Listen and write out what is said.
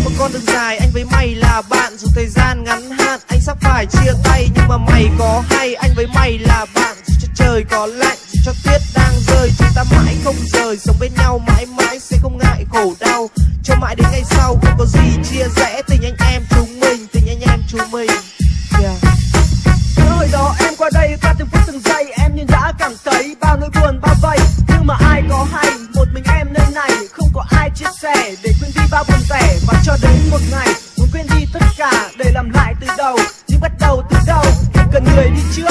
một con đường dài, anh với mày là bạn. Dù thời gian ngắn hạn, anh sắp phải chia tay. Nhưng mà mày có hay, anh với mày là bạn. Dù cho trời có lạnh, dù cho tuyết đang rơi, chúng ta mãi không rời. Sống bên nhau mãi mãi sẽ không ngại khổ đau. Cho mãi đến ngày sau không có gì chia rẽ. Tình anh em chúng mình, tình anh em chúng mình. Yeah. Hồi đó em qua đây qua từng phút từng giây, em như đã cảm thấy bao nỗi buồn bao vây. Nhưng mà ai có hay, một mình em nơi này không có ai chia sẻ để quên đi bao buồn vẻ. Và cho đến một ngày muốn quên đi tất cả để làm lại từ đầu. Nhưng bắt đầu từ đâu, em cần người đi trước